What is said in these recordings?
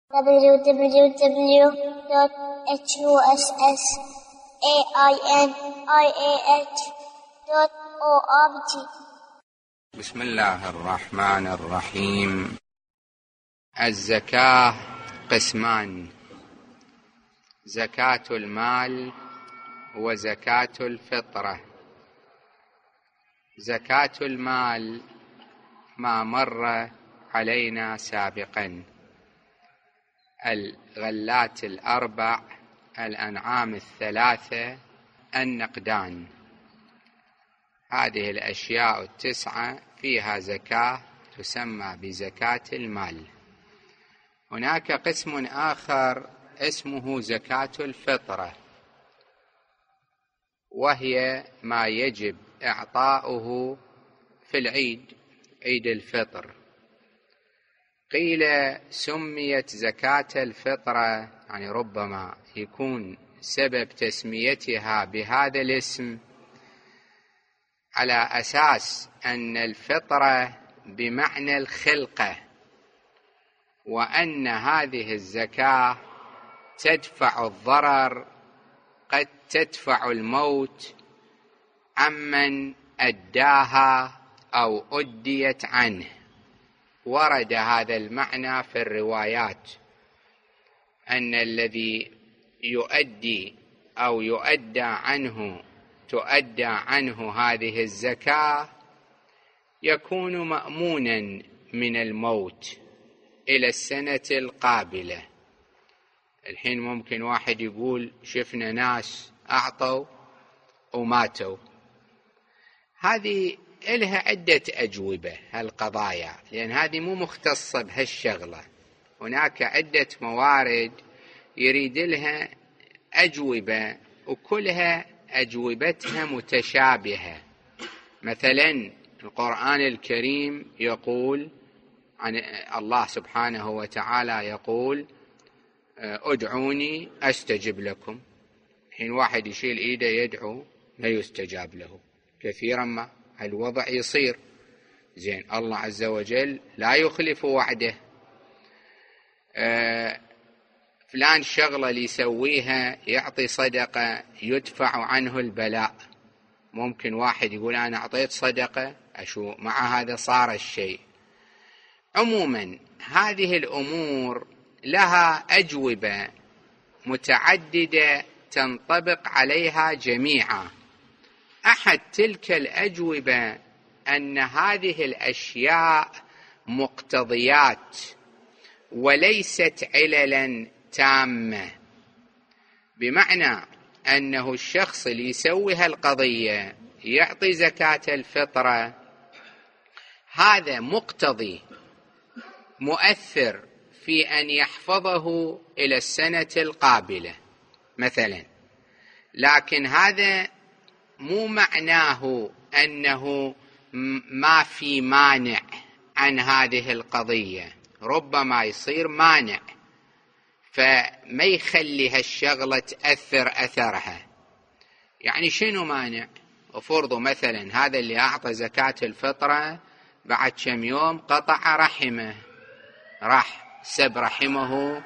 www.hussainih.org. بسم الله الرحمن الرحيم. الزكاة قسمان: زكاة المال وزكاة الفطرة. زكاة المال ما مر علينا سابقا: الغلات الأربع، الأنعام الثلاثة، النقدان. هذه الأشياء التسعة فيها زكاة تسمى بزكاة المال. هناك قسم آخر اسمه زكاة الفطرة، وهي ما يجب إعطاؤه في العيد، عيد الفطر. قيل سميت زكاة الفطرة، يعني ربما يكون سبب تسميتها بهذا الاسم على أساس أن الفطرة بمعنى الخلقة، وأن هذه الزكاة تدفع الضرر، قد تدفع الموت عمن أداها أو أديت عنه. ورد هذا المعنى في الروايات، أن الذي يؤدي أو تؤدى عنه هذه الزكاة يكون مأمونا من الموت إلى السنة القابلة. الحين ممكن واحد يقول شفنا ناس أعطوا وماتوا. هذه إلها عدة أجوبة هالقضايا، لأن هذه مو مختصة بهالشغلة. هناك عدة موارد يريد لها أجوبة، وكلها أجوبتها متشابهة. مثلا القرآن الكريم يقول عن الله سبحانه وتعالى، يقول ادعوني أستجب لكم. حين واحد يشيل إيده يدعو لا يستجاب له، كثيرا ما الوضع يصير. زين، الله عز وجل لا يخلف وعده. فلان شغلة اللي يسويها يعطي صدقة يدفع عنه البلاء. ممكن واحد يقول أنا أعطيت صدقة أشو مع هذا صار الشيء. عموما هذه الأمور لها أجوبة متعددة تنطبق عليها جميعا. أحد تلك الأجوبة أن هذه الأشياء مقتضيات وليست عللا تامة، بمعنى أنه الشخص اللي يسوي هالقضية يعطي زكاة الفطرة، هذا مقتضي مؤثر في أن يحفظه إلى السنة القابلة مثلا، لكن هذا مو معناه أنه ما في مانع عن هذه القضية. ربما يصير مانع فما يخلي هالشغلة تأثر أثرها. يعني شنو مانع؟ وفرضوا مثلا هذا اللي أعطى زكاة الفطرة بعد كم يوم قطع رحمه، راح سب رحمه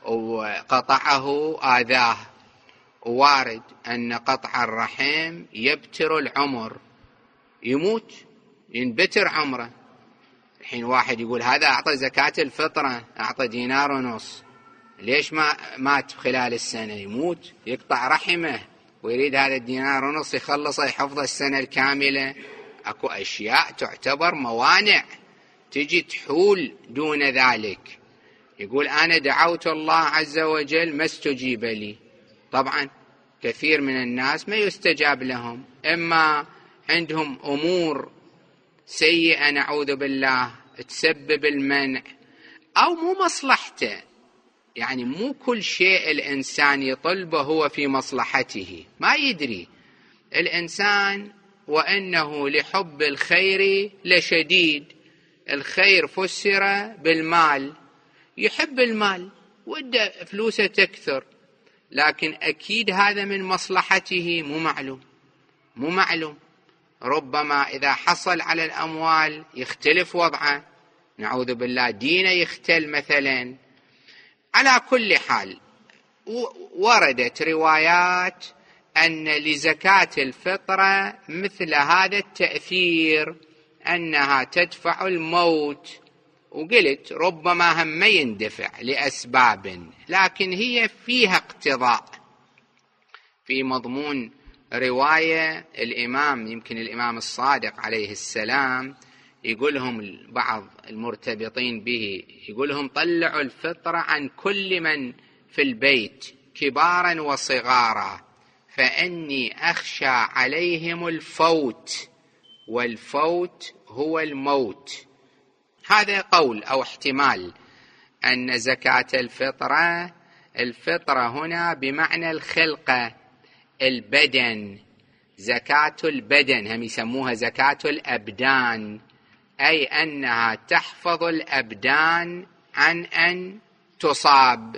وقطعه آذاه. وارد أن قطع الرحم يبتر العمر، يموت ينبتر عمره. الحين واحد يقول هذا أعطى زكاة الفطرة، أعطى 1.5 دينار، ليش ما مات خلال السنة؟ يموت يقطع رحمه ويريد هذا 1.5 دينار يخلصه يحفظه السنة الكاملة. أكو أشياء تعتبر موانع تجي تحول دون ذلك. يقول أنا دعوت الله عز وجل ما استجيب لي. طبعا كثير من الناس ما يستجاب لهم، إما عندهم أمور سيئة نعوذ بالله تسبب المنع، أو مو مصلحته. يعني مو كل شيء الإنسان يطلبه هو في مصلحته، ما يدري الإنسان وإنه لحب الخير لشديد. الخير فسر بالمال، يحب المال وده فلوسه تكثر، لكن أكيد هذا من مصلحته مو معلوم. ربما إذا حصل على الأموال يختلف وضعه، نعوذ بالله دينه يختل مثلا. على كل حال وردت روايات أن لزكاة الفطرة مثل هذا التأثير، أنها تدفع الموت، وقلت ربما هم ما يندفع لأسباب، لكن هي فيها اقتضاء. في مضمون رواية يمكن الإمام الصادق عليه السلام يقولهم بعض المرتبطين به، يقولهم طلعوا الفطرة عن كل من في البيت كبارا وصغارا، فإني أخشى عليهم الفوت، والفوت هو الموت. هذا قول أو احتمال أن زكاة الفطرة هنا بمعنى الخلقة، البدن، زكاة البدن، هم يسموها زكاة الأبدان، أي أنها تحفظ الأبدان عن أن تصاب.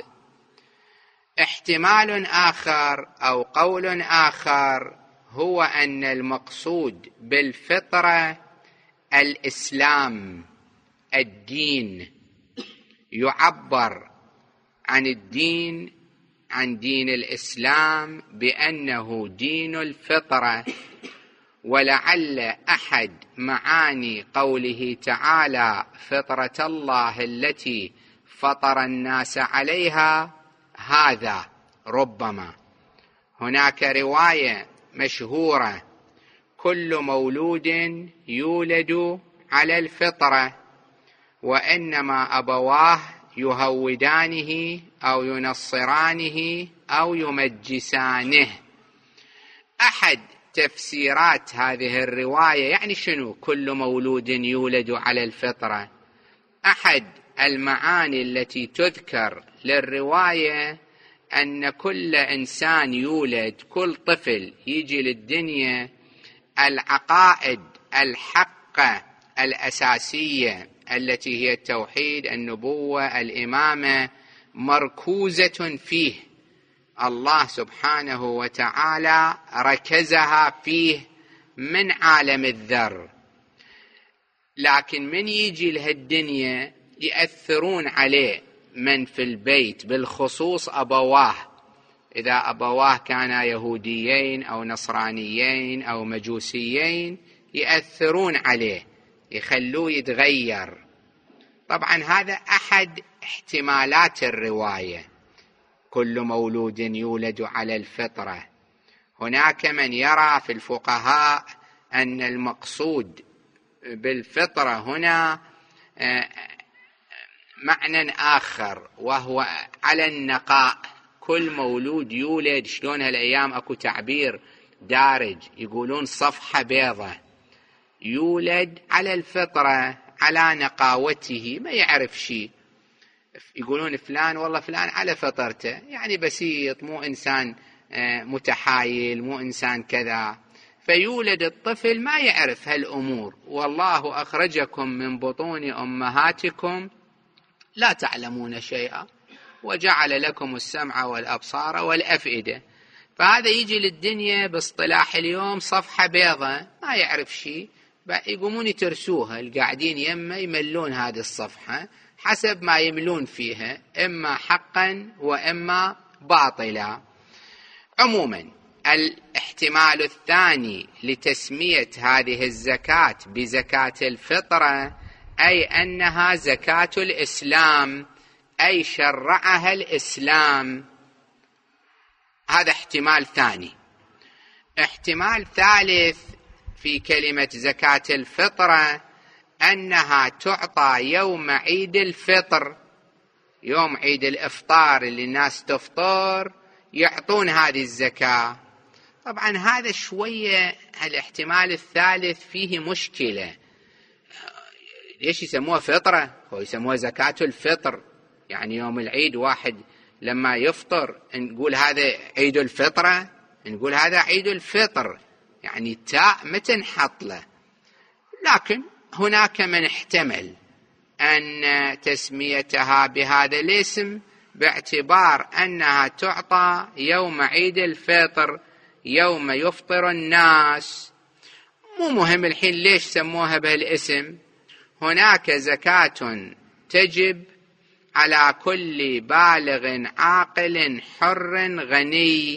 احتمال آخر أو قول آخر هو أن المقصود بالفطرة الإسلام، الدين، يعبر عن الدين، عن دين الإسلام بأنه دين الفطرة. ولعل أحد معاني قوله تعالى فطرة الله التي فطر الناس عليها هذا. ربما هناك رواية مشهورة كل مولود يولد على الفطرة، وإنما أبواه يهودانه أو ينصرانه أو يمجسانه. أحد تفسيرات هذه الرواية يعني شنو كل مولود يولد على الفطرة؟ أحد المعاني التي تذكر للرواية أن كل إنسان يولد، كل طفل يجي للدنيا، العقائد الحقة الأساسية التي هي التوحيد، النبوة، الإمامة، مركوزة فيه. الله سبحانه وتعالى ركزها فيه من عالم الذر، لكن من يجي لهالدنيا يأثرون عليه من في البيت، بالخصوص أبواه. إذا أبواه كانا يهوديين أو نصرانيين أو مجوسيين يأثرون عليه، يخلوه يتغير. طبعا هذا أحد احتمالات الرواية كل مولود يولد على الفطرة. هناك من يرى في الفقهاء أن المقصود بالفطرة هنا معنى آخر، وهو على النقاء. كل مولود يولد، شلون هالأيام أكو تعبير دارج يقولون صفحة بيضة، يولد على الفطرة، على نقاوته، ما يعرف شيء. يقولون فلان والله فلان على فطرته، يعني بسيط، مو إنسان متحايل، مو إنسان كذا. فيولد الطفل ما يعرف هالأمور. والله أخرجكم من بطون أمهاتكم لا تعلمون شيئا وجعل لكم السمع والأبصار والأفئدة. فهذا يجي للدنيا باصطلاح اليوم صفحة بيضة، ما يعرف شيء، يقومون يترسوها، القاعدين يمه يملون هذه الصفحة حسب ما يملون فيها، إما حقا وإما باطلا. عموما الاحتمال الثاني لتسمية هذه الزكاة بزكاة الفطرة أي أنها زكاة الإسلام، أي شرعها الإسلام. هذا احتمال ثاني. احتمال ثالث في كلمة زكاة الفطرة أنها تعطى يوم عيد الفطر، يوم عيد الإفطار اللي الناس تفطر يعطون هذه الزكاة. طبعا هذا شوية الاحتمال الثالث فيه مشكلة. ليش يسموها فطرة؟ هو يسموها زكاة الفطر، يعني يوم العيد واحد لما يفطر نقول هذا عيد الفطرة، نقول هذا عيد الفطر، يعني التاء ما تنحط له. لكن هناك من احتمل أن تسميتها بهذا الاسم باعتبار أنها تعطى يوم عيد الفطر، يوم يفطر الناس. مو مهم الحين ليش سموها بهالاسم. هناك زكاة تجب على كل بالغ عاقل حر غني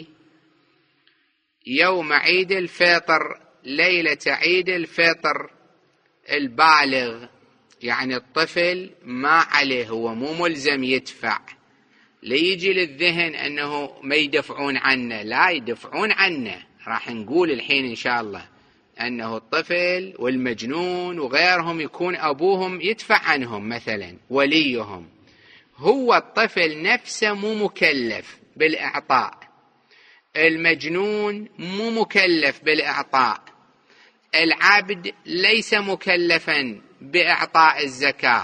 يوم عيد الفطر ليلة عيد الفطر. البالغ يعني الطفل ما عليه، هو مو ملزم يدفع. ليجي للذهن أنه ما يدفعون عنه، لا يدفعون عنه. راح نقول الحين إن شاء الله أنه الطفل والمجنون وغيرهم يكون أبوهم يدفع عنهم مثلا وليهم. هو الطفل نفسه مو مكلف بالإعطاء، المجنون مو مكلف بالإعطاء، العبد ليس مكلفا بإعطاء الزكاة،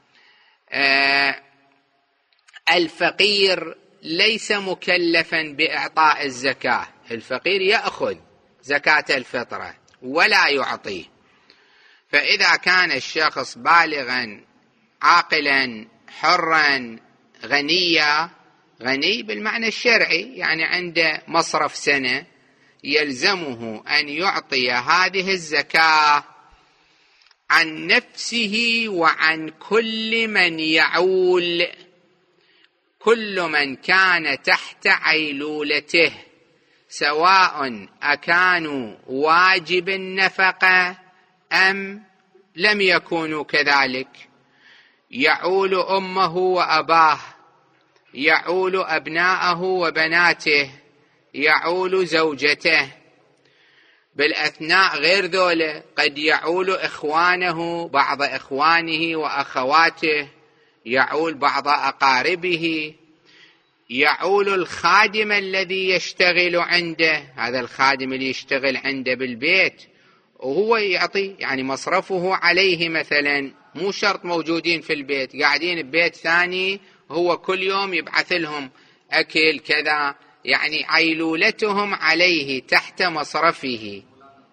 الفقير ليس مكلفا بإعطاء الزكاة. الفقير يأخذ زكاة الفطرة ولا يعطيه. فإذا كان الشخص بالغا عاقلا حرا غنيا، غني بالمعنى الشرعي يعني عنده مصرف سنة، يلزمه أن يعطي هذه الزكاة عن نفسه وعن كل من يعول، كل من كان تحت عيلولته، سواء أكانوا واجب النفقة أم لم يكونوا كذلك. يعول أمه وأباه، يعول أبناءه وبناته، يعول زوجته. بالأثناء غير ذولا قد يعول إخوانه، بعض إخوانه وأخواته، يعول بعض أقاربه، يعول الخادم الذي يشتغل عنده، هذا الخادم اللي يشتغل عنده بالبيت وهو يعطي يعني مصرفه عليه مثلا، مو شرط موجودين في البيت، قاعدين ببيت ثاني هو كل يوم يبعث لهم أكل كذا، يعني عيلولتهم عليه تحت مصرفه.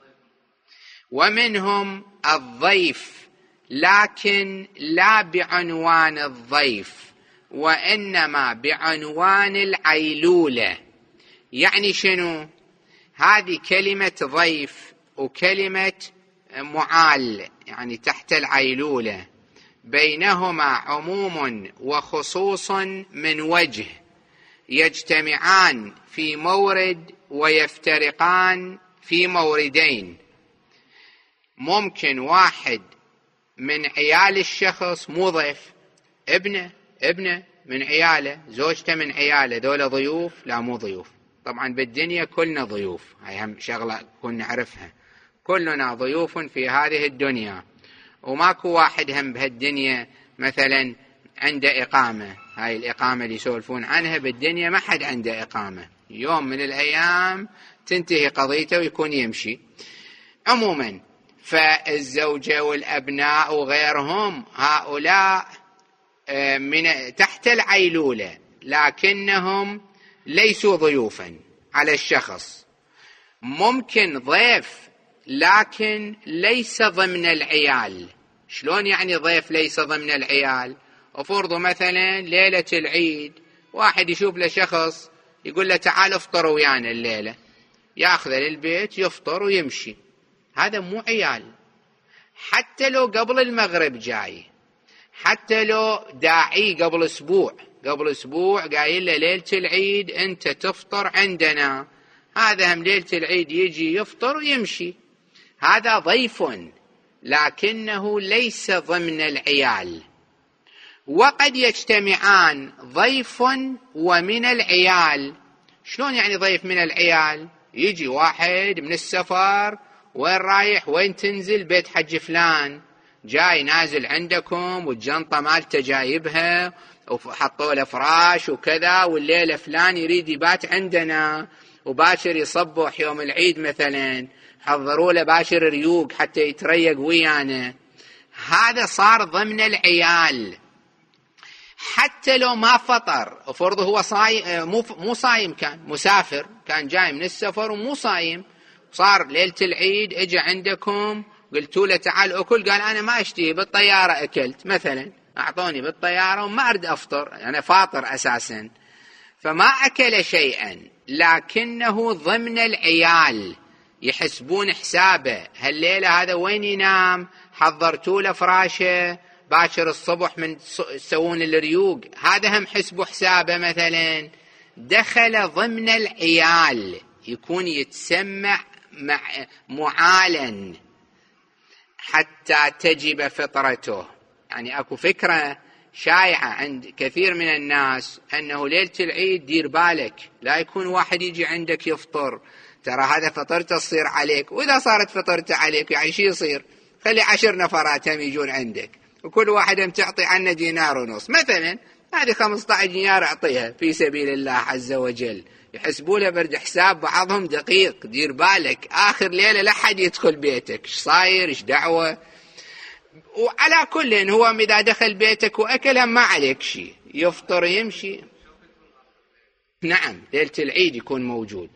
ومنهم الضيف، لكن لا بعنوان الضيف وإنما بعنوان العيلولة. يعني شنو؟ هذه كلمة ضيف وكلمة معال يعني تحت العيلولة بينهما عموم وخصوص من وجه، يجتمعان في مورد ويفترقان في موردين. ممكن واحد من عيال الشخص مو ضيف، ابنه من عياله، زوجته من عياله، ذولا ضيوف؟ لا مو ضيوف. طبعا بالدنيا كلنا ضيوف، هاي هم شغلة كنا نعرفها، كلنا ضيوف في هذه الدنيا، وماكو واحد هم بهالدنيا مثلا عنده إقامة. هاي الإقامة اللي يسولفون عنها بالدنيا ما حد عنده إقامة، يوم من الأيام تنتهي قضيته ويكون يمشي. عموما فالزوجة والأبناء وغيرهم هؤلاء من تحت العيلولة، لكنهم ليسوا ضيوفا على الشخص. ممكن ضيف لكن ليس ضمن العيال. شلون يعني ضيف ليس ضمن العيال؟ افرضوا مثلا ليلة العيد واحد يشوف له شخص يقول له تعال افطر ويانا الليلة، ياخذه للبيت يفطر ويمشي، هذا مو عيال. حتى لو قبل المغرب جاي، حتى لو داعي قبل اسبوع قايل له ليلة العيد انت تفطر عندنا، هذا هم ليلة العيد يجي يفطر ويمشي، هذا ضيف لكنه ليس ضمن العيال. وقد يجتمعان ضيف ومن العيال. شلون يعني ضيف من العيال؟ يجي واحد من السفر، وين رايح؟ وين تنزل؟ بيت حج فلان، جاي نازل عندكم والجنطة مالته جايبها وحطوا له فراش وكذا، والليلة فلان يريد يبات عندنا، وباشر يصبح يوم العيد مثلا حضروا له باشر ريوق حتى يتريق ويانا، هذا صار ضمن العيال. حتى لو ما فطر، افرض هو صايم، مو صايم، كان مسافر، كان جاي من السفر ومو صايم، صار ليلة العيد اجى عندكم قلتوا له تعال اكل، قال انا ما اشتهي، بالطيارة اكلت مثلا، اعطوني بالطيارة وما اريد افطر، انا فاطر اساسا، فما اكل شيئا، لكنه ضمن العيال، يحسبون حسابه، هالليلة هذا وين ينام؟ حضرتوا له فراشه، باكر الصبح من يسوون الريوق، هذا هم حسبه حسابه مثلا، دخل ضمن العيال، يكون يتسمع معالا حتى تجب فطرته. يعني اكو فكرة شائعة عند كثير من الناس أنه ليلة العيد دير بالك لا يكون واحد يجي عندك يفطر، ترى هذا فطرته تصير عليك، وإذا صارت فطرته عليك يعني شو يصير؟ خلي 10 نفرات هم يجون عندك، وكل واحد هم تعطي عنه 1.5 دينار مثلا، هذه 15 دينار أعطيها في سبيل الله عز وجل. يحسبوا له برد حساب بعضهم دقيق، دير بالك آخر ليلة لا حد يدخل بيتك، إيش صاير إيش دعوة. وعلى كل هو إذا دخل بيتك وأكل هم ما عليك شيء، يفطر يمشي. نعم ليلة العيد يكون موجود،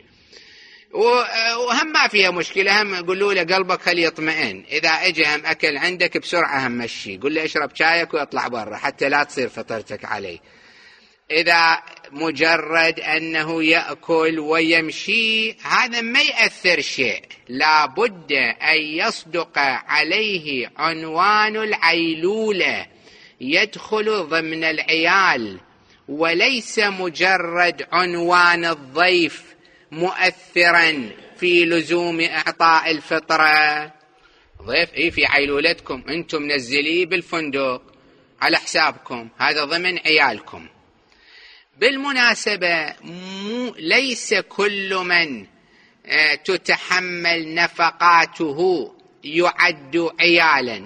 وهم ما فيها مشكلة، هم قولوا له قلبك خليه يطمئن، إذا اجى هم أكل عندك بسرعة هم مشي، قل له اشرب شايك ويطلع برا حتى لا تصير فطرتك عليه. إذا مجرد أنه يأكل ويمشي هذا ما يأثر شيء، لا بد أن يصدق عليه عنوان العيلولة يدخل ضمن العيال، وليس مجرد عنوان الضيف مؤثرا في لزوم إعطاء الفطرة. ضيف في عيلولتكم أنتم منزليه بالفندق على حسابكم، هذا ضمن عيالكم. بالمناسبة ليس كل من تتحمل نفقاته يعد عيالا.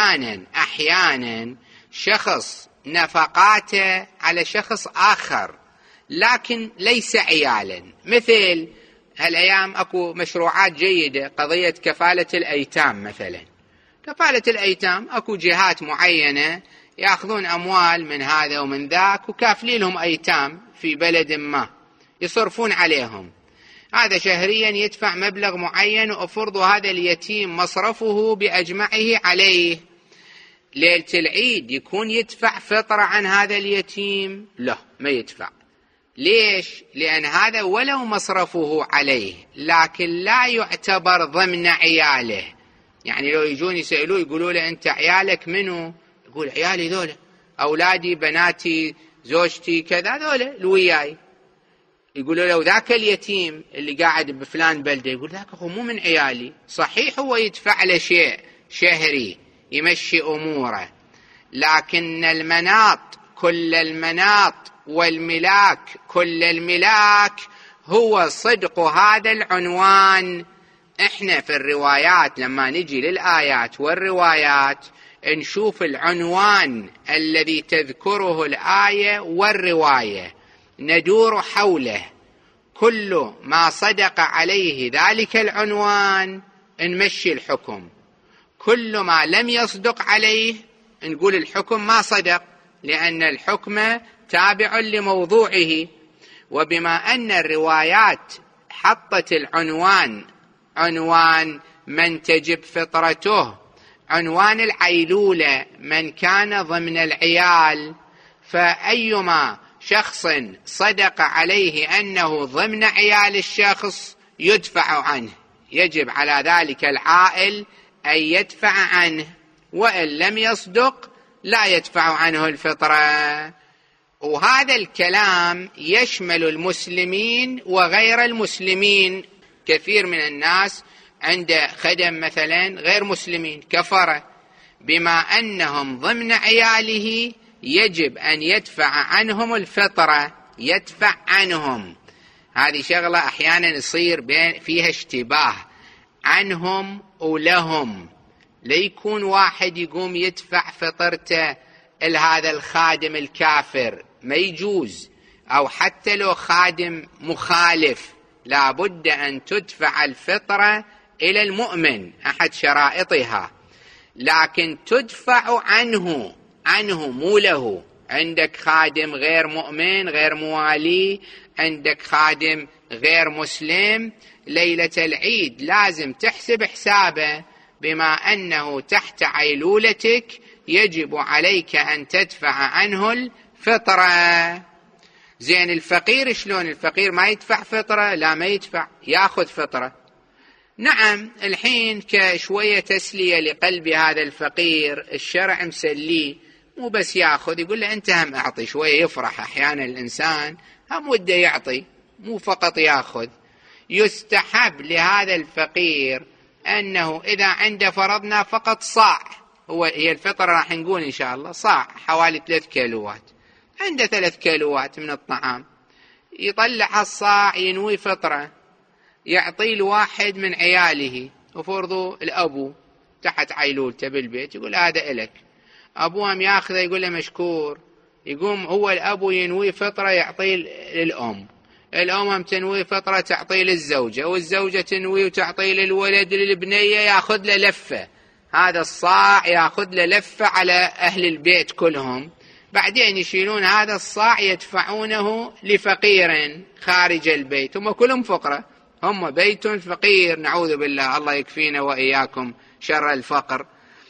أحيانا شخص نفقاته على شخص آخر لكن ليس عيالا. مثل هالأيام أكو مشروعات جيدة، قضية كفالة الأيتام مثلا. كفالة الأيتام أكو جهات معينة يأخذون أموال من هذا ومن ذاك وكافلين لهم أيتام في بلد ما، يصرفون عليهم، هذا شهريا يدفع مبلغ معين وأفرض هذا اليتيم مصرفه بأجمعه عليه. ليلة العيد يكون يدفع فطرة عن هذا اليتيم؟ لا ما يدفع. ليش؟ لأن هذا ولو مصرفه عليه لكن لا يعتبر ضمن عياله. يعني لو يجون يسألوه يقولوا له أنت عيالك منو؟ يقول عيالي ذولا، أولادي بناتي زوجتي كذا ذولا الوياي. يقولوا له ذاك اليتيم اللي قاعد بفلان بلدة، يقول ذاك هو مو من عيالي. صحيح هو يدفع له شيء شهري يمشي أموره، لكن المناط كل المناط والملاك كل الملاك هو صدق هذا العنوان. احنا في الروايات لما نجي للآيات والروايات نشوف العنوان الذي تذكره الآية والرواية، ندور حوله، كل ما صدق عليه ذلك العنوان نمشي الحكم، كل ما لم يصدق عليه نقول الحكم ما صدق، لأن الحكم تابع لموضوعه. وبما أن الروايات حطت العنوان عنوان من تجب فطرته، عنوان العيلولة من كان ضمن العيال، فأيما شخص صدق عليه أنه ضمن عيال الشخص يدفع عنه، يجب على ذلك العائل أن يدفع عنه، وإن لم يصدق لا يدفع عنه الفطرة. وهذا الكلام يشمل المسلمين وغير المسلمين. كثير من الناس عنده خدم مثلا غير مسلمين كفرة، بما أنهم ضمن عياله يجب أن يدفع عنهم الفطرة، يدفع عنهم. هذه شغلة أحيانا يصير فيها اشتباه عنهم ولهم، ليكون واحد يقوم يدفع فطرته لهذا الخادم الكافر، ما يجوز، أو حتى لو خادم مخالف لا بد أن تدفع الفطرة إلى المؤمن، أحد شرائطها، لكن تدفع عنه مو له. عندك خادم غير مؤمن غير موالي، عندك خادم غير مسلم، ليلة العيد لازم تحسب حسابه، بما أنه تحت عيلولتك يجب عليك أن تدفع عنه الفطرة. زين الفقير شلون؟ الفقير ما يدفع فطرة؟ لا ما يدفع، يأخذ فطرة. نعم الحين كشوية تسلية لقلب هذا الفقير الشرع مسليه، مو بس ياخذ، يقول له أنت هم أعطي شوية، يفرح أحيانا الإنسان هم وده يعطي مو فقط ياخذ. يستحب لهذا الفقير أنه إذا عنده فرضنا فقط صاع، هي الفطرة راح نقول إن شاء الله صاع حوالي 3 كيلوات، عنده 3 كيلوات من الطعام، يطلع الصاع ينوي فطرة، يعطي الواحد من عياله، وفرضوا الأبو تحت عيلولته بالبيت، يقول هذا إلك، أبوهم ياخذه يقول له مشكور، يقوم هو الأبو ينوي فطرة يعطي للأم، الأم تنوي فطرة تعطي للزوجة، والزوجة تنوي وتعطي للولد للبنية، ياخذ له لفة، هذا الصاع ياخذ له لفة على أهل البيت كلهم، بعدين يشيلون هذا الصاع يدفعونه لفقير خارج البيت، هم كلهم فقراء، هم بيت فقير نعوذ بالله، الله يكفينا وإياكم شر الفقر،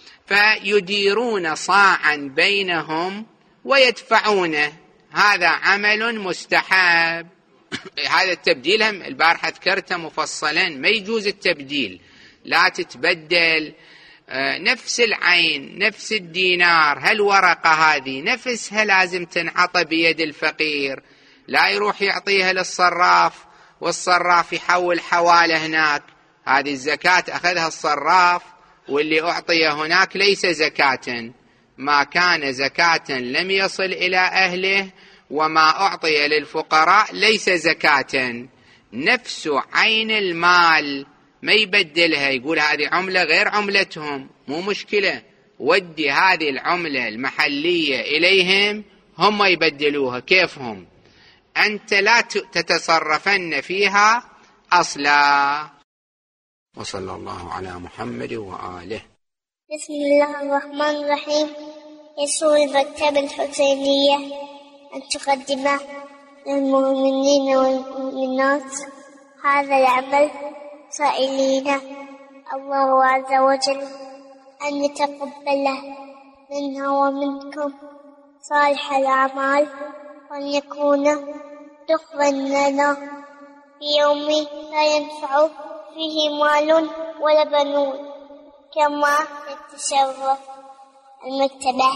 فيديرون صاعا بينهم ويدفعونه، هذا عمل مستحب. هذا التبديل هم البارحة ذكرته مفصلا، ما يجوز التبديل، لا تتبدل نفس العين نفس الدينار، هالورقة هذه نفسها لازم تنعطى بيد الفقير، لا يروح يعطيها للصراف والصراف يحول حواله هناك، هذه الزكاة أخذها الصراف واللي أعطي هناك ليس زكاة، ما كان زكاة لم يصل إلى أهله، وما أعطي للفقراء ليس زكاة. نفس عين المال ما يبدلها، يقول هذه عملة غير عملتهم، مو مشكلة، ودي هذه العملة المحلية إليهم هم يبدلوها كيفهم، أنت لا تتصرفن فيها أصلا. وصلى الله على محمد وآله. بسم الله الرحمن الرحيم. يسر المكتبة الحسينية أن تقدم للمؤمنين والمؤمنات هذا العمل سائلين الله عز وجل أن يتقبله منا ومنكم صالح الأعمال، وأن يكون تقبل لنا في يوم لا ينفع فيه مال ولا بنون. كما يتشرف المكتبة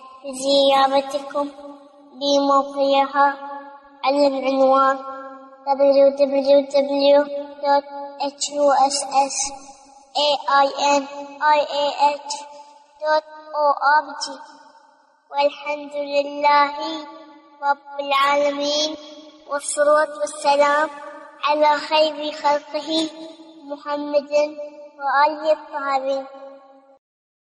بزيارتكم بموقعها على العنوان www.hussainih.org. والحمد لله رب العالمين، والصلاة والسلام على خير خلقه محمد وآله الطاهرين.